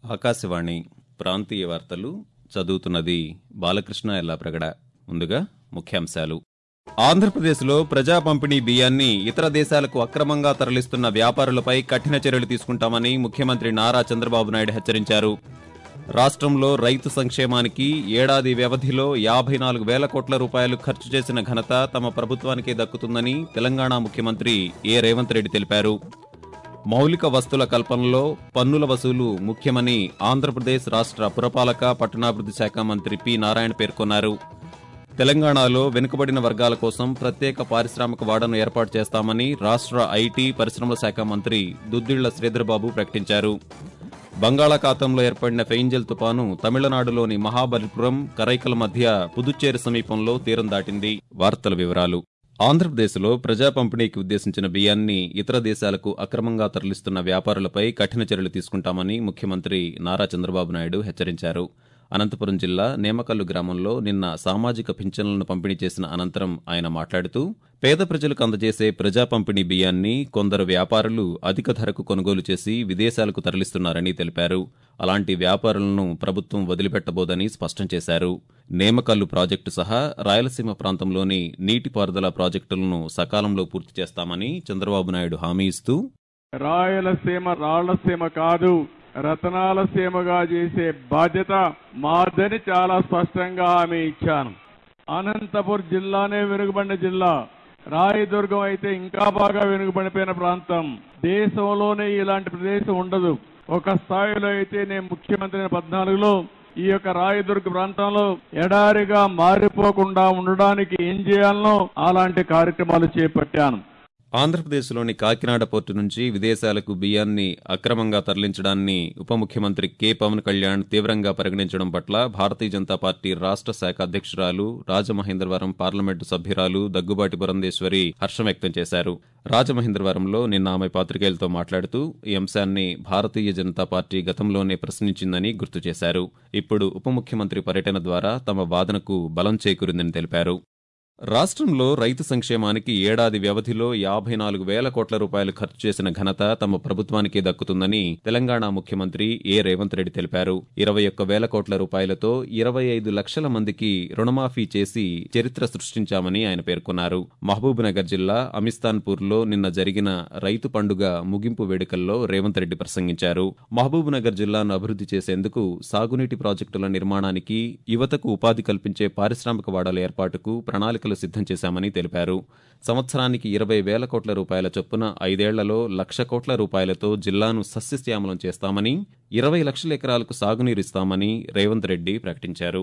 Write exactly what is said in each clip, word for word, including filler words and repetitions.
ఆకాశవాణి ప్రాంతీయ వార్తలు చదువుతున్నది బాలకృష్ణ ఎల్లాప్రగడ. ముందుగా ముఖ్యాంశాలు. ఆంధ్రప్రదేశ్లో ప్రజా పంపిణీ బియ్యాన్ని ఇతర దేశాలకు అక్రమంగా తరలిస్తున్న వ్యాపారులపై కఠిన చర్యలు తీసుకుంటామని ముఖ్యమంత్రి నారా చంద్రబాబు నాయుడు హెచ్చరించారు. రాష్ట్రంలో రైతు సంక్షేమానికి ఏడాది వ్యవధిలో యాభై నాలుగు వేల కోట్ల రూపాయలు ఖర్చు చేసిన ఘనత తమ ప్రభుత్వానికే దక్కుతుందని తెలంగాణ ముఖ్యమంత్రి ఏ రేవంత్ రెడ్డి తెలిపారు. మౌలిక వస్తుల కల్పనలో పన్నుల వసూలు ముఖ్యమని ఆంధ్రప్రదేశ్ రాష్ట్ర పురపాలక పట్టణాభివృద్ధి శాఖ మంత్రి పి నారాయణ పేర్కొన్నారు. తెలంగాణలో వెనుకబడిన వర్గాల కోసం ప్రత్యేక పారిశ్రామిక వాడను ఏర్పాటు చేస్తామని రాష్ట్ర ఐటీ పరిశ్రమల శాఖ మంత్రి దుద్దిళ్ల శ్రీధర్బాబు ప్రకటించారు. బంగాళాఖాతంలో ఏర్పడిన ఫెయింజల్ తుపాను తమిళనాడులోని మహాబలిపురం, కరైకల మధ్య పుదుచ్చేరి సమీపంలో తీరం దాటింది. వార్తల వివరాలు. ఆంధ్రప్రదేశ్లో ప్రజా పంపిణీకి ఉద్దేశించిన బియ్యాన్ని ఇతర దేశాలకు అక్రమంగా తరలిస్తున్న వ్యాపారులపై కఠిన చర్యలు తీసుకుంటామని ముఖ్యమంత్రి నారా చంద్రబాబు నాయుడు హెచ్చరించారు. అనంతపురం జిల్లా నేమకల్లు గ్రామంలో నిన్న సామాజిక పింఛన్లను పంపిణీ చేసిన అనంతరం ఆయన మాట్లాడుతూ, పేద ప్రజలకు అందజేసే ప్రజా పంపిణీ బియ్యాన్ని కొందరు వ్యాపారులు అధిక ధరకు కొనుగోలు చేసి విదేశాలకు తరలిస్తున్నారని తెలిపారు. అలాంటి వ్యాపారులను ప్రభుత్వం వదిలిపెట్టబోదని స్పష్టం చేశారు. నేమకల్లు ప్రాజెక్టు సహా రాయలసీమ ప్రాంతంలోని నీటిపారుదల ప్రాజెక్టులను సకాలంలో పూర్తి చేస్తామని చంద్రబాబు నాయుడు హామీ ఇస్తూ, రాయలసీమ రాళ్లసీమ కాదు, రతనాల సీమగా చేసే బాధ్యత మాదని చాలా స్పష్టంగా హామీ ఇచ్చాను. అనంతపురం జిల్లానే వెనుకబడిన జిల్లా, రాయదుర్గం అయితే ఇంకా బాగా వెనుకబడిపోయిన ప్రాంతం. దేశంలోనే ఇలాంటి ప్రదేశం ఉండదు. ఒక స్థాయిలో అయితే నేను ముఖ్యమంత్రి పద్నాలుగులో ఈ యొక్క రాయదుర్గ ప్రాంతంలో ఎడారిగా మారిపోకుండా ఉండడానికి ఏం చేయాలనో అలాంటి కార్యక్రమాలు చేపట్టాను. ఆంధ్రప్రదేశ్లోని కాకినాడ పోర్టు నుంచి విదేశాలకు బియ్యాన్ని అక్రమంగా తరలించడాన్ని ఉప ముఖ్యమంత్రి కె పవన్ కళ్యాణ్ తీవ్రంగా పరిగణించడం పట్ల భారతీయ జనతా పార్టీ రాష్ట్ర శాఖ అధ్యక్షురాలు, రాజమహేంద్రవరం పార్లమెంటు సభ్యురాలు దగ్గుబాటి పురంధేశ్వరి హర్షం వ్యక్తం చేశారు. రాజమహేంద్రవరంలో నిన్న ఆమె పాత్రికేయులతో మాట్లాడుతూ ఈ అంశాన్ని భారతీయ జనతా పార్టీ గతంలోనే ప్రశ్నించిందని గుర్తు చేశారు. ఇప్పుడు ఉప ముఖ్యమంత్రి పర్యటన ద్వారా తమ వాదనకు బలం చేకూరిందని తెలిపారు. రాష్ట్రంలో రైతు సంక్షేమానికి ఏడాది వ్యవధిలో యాభై నాలుగు వేల కోట్ల రూపాయలు ఖర్చు చేసిన ఘనత తమ ప్రభుత్వానికే దక్కుతుందని తెలంగాణ ముఖ్యమంత్రి ఏ రేవంత్ రెడ్డి తెలిపారు. ఇరవై ఒక్క వేల కోట్ల రూపాయలతో ఇరవై ఐదు లక్షల మందికి రుణమాఫీ చేసి చరిత్ర సృష్టించామని ఆయన పేర్కొన్నారు. మహబూబ్నగర్ జిల్లా అమిస్తాన్పూర్లో నిన్న జరిగిన రైతు పండుగ ముగింపు వేడుకల్లో రేవంత్ రెడ్డి ప్రసంగించారు. మహబూబ్నగర్ జిల్లాను అభివృద్ధి చేసేందుకు సాగునీటి ప్రాజెక్టుల నిర్మాణానికి, యువతకు ఉపాధి కల్పించే పారిశ్రామిక వాడల ఏర్పాటుకు ప్రణాళిక సిద్ధం చేశామని తెలిపారు. సంవత్సరానికి ఇరవై వేల కోట్ల రూపాయల చొప్పున ఐదేళ్లలో లక్ష కోట్ల రూపాయలతో జిల్లాను సస్యశ్యామలం చేస్తామని, ఇరవై లక్షల ఎకరాలకు సాగునీరిస్తామని రేవంత్ రెడ్డి ప్రకటించారు.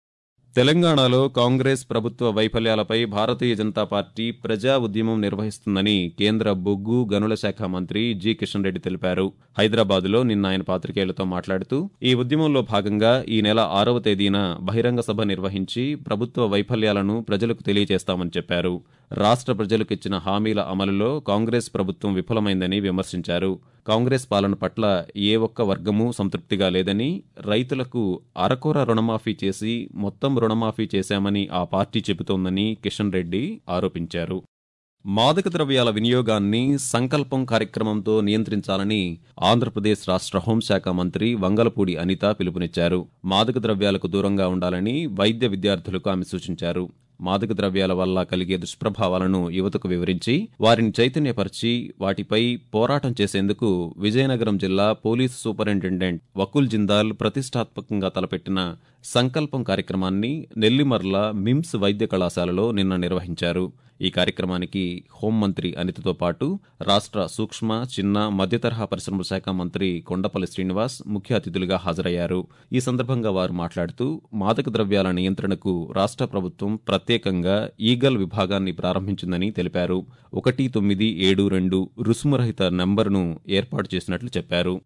తెలంగాణలో కాంగ్రెస్ ప్రభుత్వ వైఫల్యాలపై భారతీయ జనతా పార్టీ ప్రజా ఉద్యమం నిర్వహిస్తుందని కేంద్ర బొగ్గు గనుల శాఖ మంత్రి జి కిషన్ రెడ్డి తెలిపారు. హైదరాబాద్లో నిన్న ఆయన పాత్రికేయులతో మాట్లాడుతూ, ఈ ఉద్యమంలో భాగంగా ఈ నెల ఆరవ తేదీన బహిరంగ సభ నిర్వహించి ప్రభుత్వ వైఫల్యాలను ప్రజలకు తెలియజేస్తామని చెప్పారు. రాష్ట్ర ప్రజలకు ఇచ్చిన హామీల అమలులో కాంగ్రెస్ ప్రభుత్వం విఫలమైందని విమర్శించారు. కాంగ్రెస్ పాలన పట్ల ఏ ఒక్క వర్గమూ సంతృప్తిగా లేదని, రైతులకు అరకొర రుణమాఫీ చేసి మొత్తం రుణమాఫీ చేశామని ఆ పార్టీ చెబుతోందని కిషన్ రెడ్డి ఆరోపించారు. మాదక ద్రవ్యాల వినియోగాన్ని సంకల్పం కార్యక్రమంతో నియంత్రించాలని ఆంధ్రప్రదేశ్ రాష్ట్ర హోంశాఖ మంత్రి వంగలపూడి అనిత పిలుపునిచ్చారు. మాదక ద్రవ్యాలకు దూరంగా ఉండాలని వైద్య విద్యార్థులకు ఆమె సూచించారు. మాదక ద్రవ్యాల వల్ల కలిగే దుష్ప్రభావాలను యువతకు వివరించి వారిని చైతన్యపరిచి వాటిపై పోరాటం చేసేందుకు విజయనగరం జిల్లా పోలీసు సూపరింటెండెంట్ వకుల్ జిందాల్ ప్రతిష్టాత్మకంగా తలపెట్టిన సంకల్పం కార్యక్రమాన్ని నెల్లిమర్ల మిమ్స్ వైద్య కళాశాలలో నిన్న నిర్వహించారు. ఈ కార్యక్రమానికి హోంమంత్రి అనితతో పాటు రాష్ట్ర సూక్ష్మ, చిన్న, మధ్యతరహా పరిశ్రమల శాఖ మంత్రి కొండపల్లి శ్రీనివాస్ ముఖ్య అతిథులుగా హాజరయ్యారు. ఈ సందర్భంగా వారు మాట్లాడుతూ, మాదక ద్రవ్యాల నియంత్రణకు రాష్ట్ర ప్రభుత్వం ప్రత్యేకంగా ఈగల్ విభాగాన్ని ప్రారంభించిందని తెలిపారు. ఒకటి తొమ్మిది ఏడు రెండు రుసుమురహిత నంబర్ను ఏర్పాటు చేసినట్లు చెప్పారు.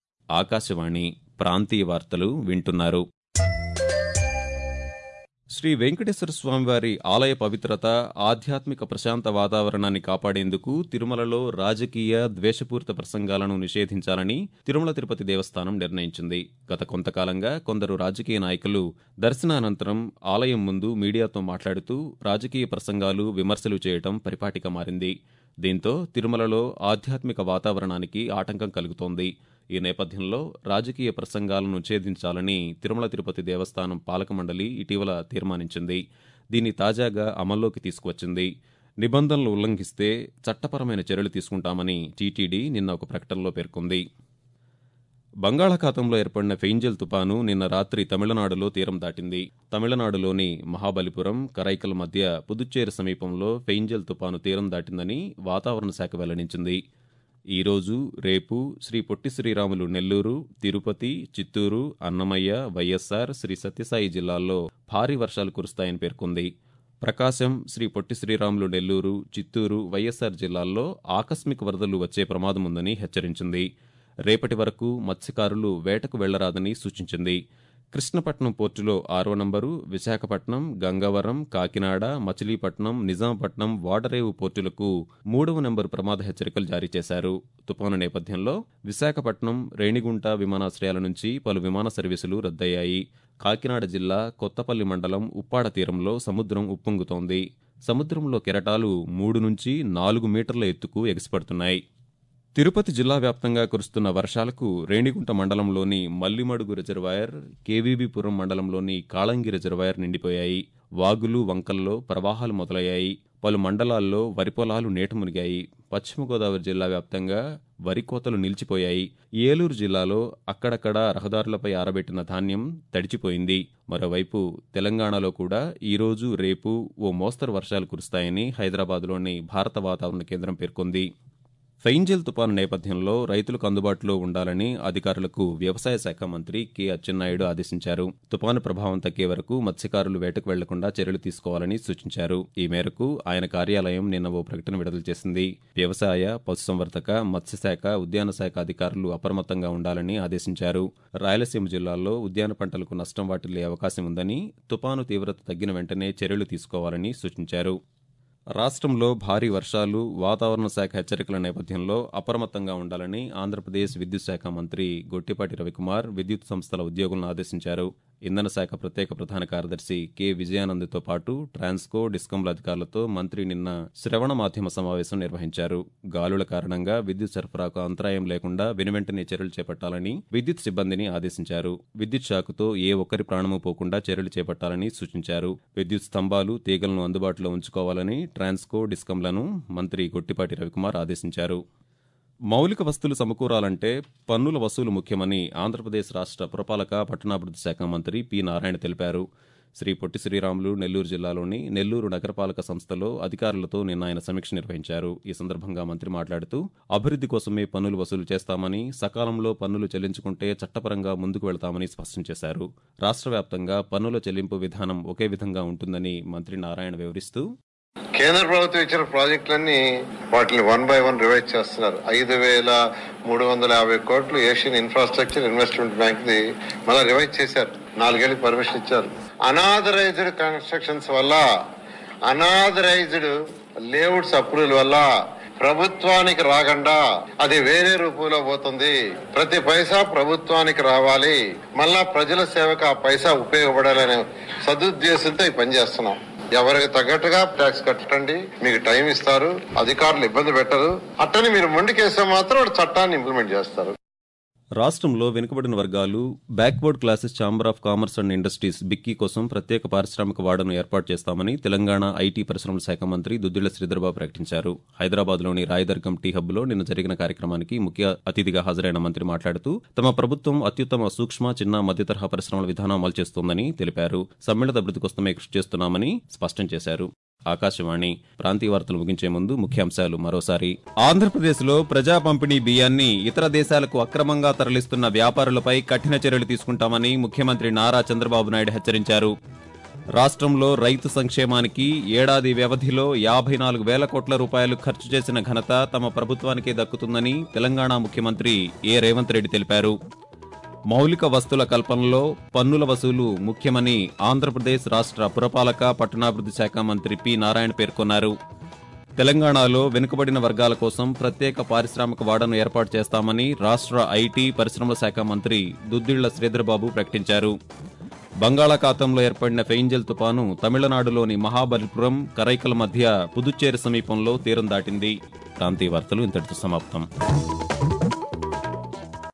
ఆకాశవాణి ప్రాంతీయ వార్తలు వింటున్నారు. శ్రీ వెంకటేశ్వర స్వామివారి ఆలయ పవిత్రత, ఆధ్యాత్మిక ప్రశాంత వాతావరణాన్ని కాపాడేందుకు తిరుమలలో రాజకీయ, ద్వేషపూరిత ప్రసంగాలను నిషేధించాలని తిరుమల తిరుపతి దేవస్థానం నిర్ణయించింది. గత కొంతకాలంగా కొందరు రాజకీయ నాయకులు దర్శనానంతరం ఆలయం ముందు మీడియాతో మాట్లాడుతూ రాజకీయ ప్రసంగాలు, విమర్శలు చేయడం పరిపాటిగా మారింది. దీంతో తిరుమలలో ఆధ్యాత్మిక వాతావరణానికి ఆటంకం కలుగుతోంది. ఈ నేపథ్యంలో రాజకీయ ప్రసంగాలను ఛేదించాలని తిరుమల తిరుపతి దేవస్థానం పాలక మండలి ఇటీవల తీర్మానించింది. దీన్ని తాజాగా అమల్లోకి తీసుకువచ్చింది. నిబంధనలు ఉల్లంఘిస్తే చట్టపరమైన చర్యలు తీసుకుంటామని టీటీడీ నిన్న ఒక ప్రకటనలో పేర్కొంది. బంగాళాఖాతంలో ఏర్పడిన ఫెయింజల్ తుపాను నిన్న రాత్రి తమిళనాడులో తీరం దాటింది. తమిళనాడులోని మహాబలిపురం, కరైకల్ మధ్య పుదుచ్చేరి సమీపంలో ఫెయింజల్ తుపాను తీరం దాటిందని వాతావరణ శాఖ వెల్లడించింది. ఈ రోజు, రేపు శ్రీ పొట్టి శ్రీరాములు నెల్లూరు, తిరుపతి, చిత్తూరు, అన్నమయ్య, వైఎస్సార్, శ్రీ సత్యసాయి జిల్లాల్లో భారీ వర్షాలు కురుస్తాయని పేర్కొంది. ప్రకాశం, శ్రీ పొట్టి శ్రీరాములు నెల్లూరు, చిత్తూరు, వైఎస్సార్ జిల్లాల్లో ఆకస్మిక వరదలు వచ్చే ప్రమాదముందని హెచ్చరించింది. రేపటి వరకు మత్స్యకారులు వేటకు వెళ్లరాదని సూచించింది. కృష్ణపట్నం పోర్టులో ఆరో నంబరు, విశాఖపట్నం, గంగవరం, కాకినాడ, మచిలీపట్నం, నిజాంపట్నం, వాడరేవు పోర్టులకు మూడవ నెంబరు ప్రమాద హెచ్చరికలు జారీ చేశారు. తుపాను నేపథ్యంలో విశాఖపట్నం, రేణిగుంట విమానాశ్రయాల నుంచి పలు విమాన సర్వీసులు రద్దయ్యాయి. కాకినాడ జిల్లా కొత్తపల్లి మండలం ఉప్పాడ తీరంలో సముద్రం ఉప్పొంగుతోంది. సముద్రంలో కెరటాలు మూడు నుంచి నాలుగు మీటర్ల ఎత్తుకు ఎగిసిపడుతున్నాయి. తిరుపతి జిల్లా వ్యాప్తంగా కురుస్తున్న వర్షాలకు రేణిగుంట మండలంలోని మల్లిమడుగు రిజర్వాయర్, కేవీబీపురం మండలంలోని కాళంగి రిజర్వాయర్ నిండిపోయాయి. వాగులు, వంకల్లో ప్రవాహాలు మొదలయ్యాయి. పలు మండలాల్లో వరి పొలాలు నీట మునిగాయి. పశ్చిమ గోదావరి జిల్లా వ్యాప్తంగా వరి కోతలు నిలిచిపోయాయి. ఏలూరు జిల్లాలో అక్కడక్కడ రహదారులపై ఆరబెట్టిన ధాన్యం తడిచిపోయింది. మరోవైపు తెలంగాణలో కూడా ఈరోజు, రేపు ఓ మోస్తరు వర్షాలు కురుస్తాయని హైదరాబాద్లోని భారత వాతావరణ కేంద్రం పేర్కొంది. ఫెయింజల్ తుపాను నేపథ్యంలో రైతులకు అందుబాటులో ఉండాలని అధికారులకు వ్యవసాయ శాఖ మంత్రి కె అచ్చెన్నాయుడు ఆదేశించారు. తుపాను ప్రభావం తగ్గే వరకు మత్స్యకారులు వేటకు వెళ్లకుండా చర్యలు తీసుకోవాలని సూచించారు. ఈ మేరకు ఆయన కార్యాలయం నిన్న ఓ ప్రకటన విడుదల చేసింది. వ్యవసాయ, పశుసంవర్ధక, మత్స్యశాఖ, ఉద్యాన శాఖ అధికారులు అప్రమత్తంగా ఉండాలని ఆదేశించారు. రాయలసీమ జిల్లాల్లో ఉద్యాన పంటలకు నష్టం వాటిల్లే అవకాశం ఉందని, తుపాను తీవ్రత తగ్గిన వెంటనే చర్యలు తీసుకోవాలని సూచించారు. రాష్ట్రంలో భారీ వర్షాలు, వాతావరణ శాఖ హెచ్చరికల నేపథ్యంలో అప్రమత్తంగా ఉండాలని ఆంధ్రప్రదేశ్ విద్యుత్ శాఖ మంత్రి గొట్టిపాటి రవికుమార్ విద్యుత్ సంస్థల ఉద్యోగులను ఆదేశించారు. ఇంధన శాఖ ప్రత్యేక ప్రధాన కార్యదర్శి కె విజయానంద్తో పాటు ట్రాన్స్కో, డిస్కంల అధికారులతో మంత్రి నిన్న శ్రవణ మాధ్యమ సమావేశం నిర్వహించారు. గాలుల కారణంగా విద్యుత్ సరఫరాకు అంతరాయం లేకుండా వెనువెంటనే చర్యలు చేపట్టాలని విద్యుత్ సిబ్బందిని ఆదేశించారు. విద్యుత్ షాకుతో ఏ ఒక్కరి ప్రాణము పోకుండా చర్యలు చేపట్టాలని సూచించారు. విద్యుత్ స్తంభాలు, తీగలను అందుబాటులో ఉంచుకోవాలని ట్రాన్స్కో, డిస్కంలను మంత్రి గొట్టిపాటి రవికుమార్ ఆదేశించారు. మౌలిక వస్తువులు సమకూరాలంటే పన్నుల వసూలు ముఖ్యమని ఆంధ్రప్రదేశ్ రాష్ట్ర పురపాలక, పట్టణాభివృద్ధి శాఖ మంత్రి పి నారాయణ తెలిపారు. శ్రీ పొట్టి శ్రీరాములు నెల్లూరు జిల్లాలోని నెల్లూరు నగరపాలక సంస్థలో అధికారులతో నిన్న ఆయన సమీక్ష నిర్వహించారు. ఈ సందర్భంగా మంత్రి మాట్లాడుతూ అభివృద్ధి కోసమే పన్నులు వసూలు చేస్తామని, సకాలంలో పన్నులు చెల్లించుకుంటే చట్టపరంగా ముందుకు వెళతామని స్పష్టం చేశారు. రాష్ట్ర వ్యాప్తంగా పన్నుల చెల్లింపు విధానం ఒకే విధంగా ఉంటుందని మంత్రి నారాయణ వివరిస్తూ, కేంద్ర ప్రభుత్వం ఇచ్చిన ప్రాజెక్టులన్నీ వాటిని వన్ బై వన్ రివైజ్ చేస్తున్నారు. ఐదు వేల మూడు వందల యాభై కోట్లు ఏషియన్ ఇన్ఫ్రాస్ట్రక్చర్ ఇన్వెస్ట్మెంట్ బ్యాంక్ ది మళ్ళీ రివైజ్ చేశారు. నాలుగేళ్ళకి పర్మిషన్ ఇచ్చారు. అనాథరైజ్డ్ కన్స్ట్రక్షన్స్ వల్ల, అనాథరైజ్డ్ లేఅవుట్స్ అప్రూవల్ వల్ల ప్రభుత్వానికి రాకుండా అది వేరే రూపంలో పోతుంది. ప్రతి పైసా ప్రభుత్వానికి రావాలి, మళ్ళా ప్రజల సేవకు ఆ పైసా ఉపయోగపడాలనే సదుద్దేశంతో ఈ పని చేస్తున్నాం. ఎవరికి తగ్గట్టుగా ట్యాక్స్ కట్టండి, మీకు టైం ఇస్తారు, అధికారులు ఇబ్బంది పెట్టరు. అట్టని మీరు మొండికేస్తే మాత్రం చట్టాన్ని ఇంప్లిమెంట్ చేస్తారు. రాష్ట్రంలో వెనుకబడిన వర్గాలు, backward classes chamber of commerce and industries బిక్కీ కోసం ప్రత్యేక పారిశ్రామిక వాడను ఏర్పాటు చేస్తామని తెలంగాణ ఐటీ పరిశ్రమల శాఖ మంత్రి దుద్దిళ్ల శ్రీధర్బాబు ప్రకటించారు. హైదరాబాద్లోని రాయదుర్గం టీ హబ్లో నిన్న జరిగిన కార్యక్రమానికి ముఖ్య అతిథిగా హాజరైన మంత్రి మాట్లాడుతూ తమ ప్రభుత్వం అత్యుత్తమ సూక్ష్మ, చిన్న, మధ్యతరహా పరిశ్రమల విధానం అమలు చేస్తోందని తెలిపారు. సమ్మిళిత అభివృద్ధి కోసమే కృషి చేస్తున్నామని స్పష్టం చేశారు. ఆకాశవాణి ప్రాంతీయ వార్తలు ముగించే ముందు ముఖ్యాంశాలు మరోసారి. ఆంధ్రప్రదేశ్లో ప్రజా పంపిణీ బియ్యాన్ని ఇతర దేశాలకు అక్రమంగా తరలిస్తున్న వ్యాపారులపై కఠిన చర్యలు తీసుకుంటామని ముఖ్యమంత్రి నారా చంద్రబాబు నాయుడు హెచ్చరించారు. రాష్ట్రంలో రైతు సంక్షేమానికి ఏడాది వ్యవధిలో యాభై నాలుగు వేల కోట్ల రూపాయలు ఖర్చు చేసిన ఘనత తమ ప్రభుత్వానికే దక్కుతుందని తెలంగాణ ముఖ్యమంత్రి ఏ రేవంత్ రెడ్డి తెలిపారు. మౌలిక వస్తువుల కల్పనలో పన్నుల వసూలు ముఖ్యమని ఆంధ్రప్రదేశ్ రాష్ట్ర పురపాలక, పట్టణాభివృద్ధి శాఖ మంత్రి పి నారాయణ పేర్కొన్నారు. తెలంగాణలో వెనుకబడిన వర్గాల కోసం ప్రత్యేక పారిశ్రామిక వాడను ఏర్పాటు చేస్తామని రాష్ట్ర ఐటీ పరిశ్రమల శాఖ మంత్రి దుద్దిళ్ల శ్రీధర్బాబు ప్రకటించారు. బంగాళాఖాతంలో ఏర్పడిన ఫెయింజల్ తుపాను తమిళనాడులోని మహాబలిపురం, కరైకల్ మధ్య పుదుచ్చేరి సమీపంలో తీరం దాటింది. ప్రాంతీయ వార్తలు ఇంతటితో సమాప్తం.